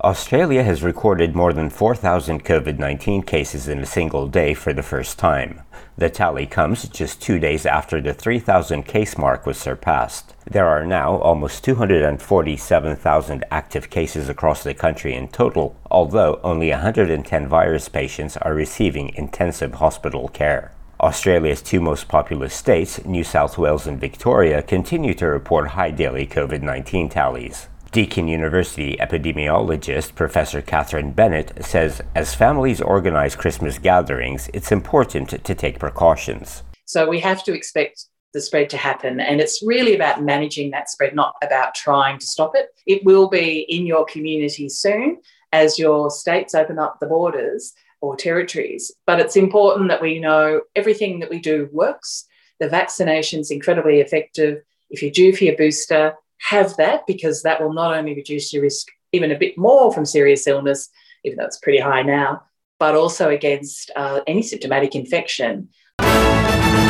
Australia has recorded more than 4,000 COVID-19 cases in a single day for the first time. The tally comes just 2 days after the 3,000 case mark was surpassed. There are now almost 247,000 active cases across the country in total, although only 110 virus patients are receiving intensive hospital care. Australia's two most populous states, New South Wales and Victoria, continue to report high daily COVID-19 tallies. Deakin University epidemiologist Professor Catherine Bennett says as families organize Christmas gatherings, it's important to take precautions. So we have to expect the spread to happen, and it's really about managing that spread, not about trying to stop it. It will be in your community soon as your states open up the borders or territories. But it's important that we know everything that we do works. The vaccination's incredibly effective. If you're due for your booster, have that, because that will not only reduce your risk even a bit more from serious illness, even though it's pretty high now, but also against any symptomatic infection.